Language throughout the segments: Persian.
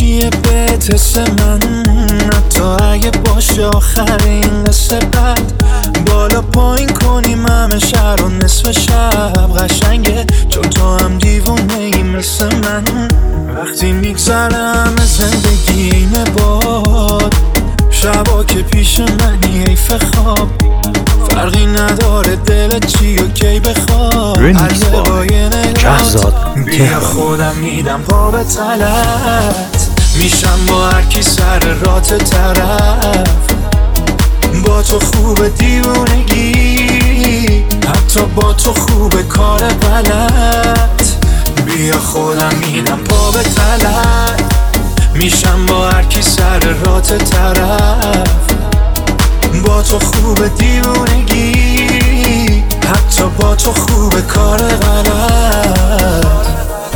یه بیت اسم من، حتی اگه باشه آخر این قصه بد. بالا پایین کنیم همه شهر و نصف شب قشنگه، چون تو هم دیوونه ای مثل من. وقتی میگذره همه زندگی اینه باد، شبا که پیش منی حیف خواب. فرقی نداره دلت چی و کی بخواد. ریمیکس با شهرزاد بیا خودم میدم پا به تلت، میشم با هرکی سر رات طرف. با تو خوب دیوونگی، حتی با تو خوب کار غلط. بیا خودم میدم پا به تلت، میشم با هرکی سر رات طرف. با تو خوب دیوونگی، حتی با تو خوب کار غلط.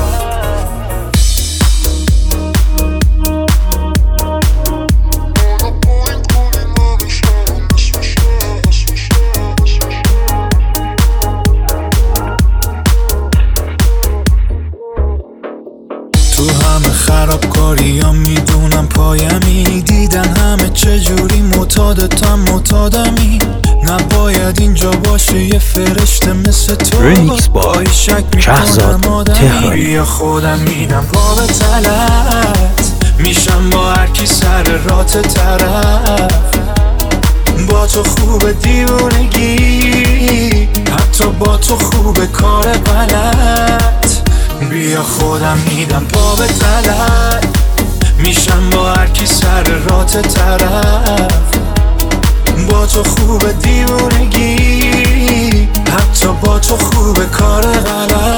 تو همه خرابکاری ها میدونم پایمی، دیدن همه چجوری معتادتم معتادمی. نباید اینجا باشه یه فرشته مثل تو، ریمیکس با شک شهرزاد میکنم. بیا خودم میدم پا به تلت، میشم با هرکی سر رات طرف. با تو خوب دیوونگی، حتی با تو خوب کار غلط. بیا خودم میدم پا به تلت، میشم با هرکی سر رات طرف. با تو خوب دیوونگی، حتی با تو خوب کار غلط.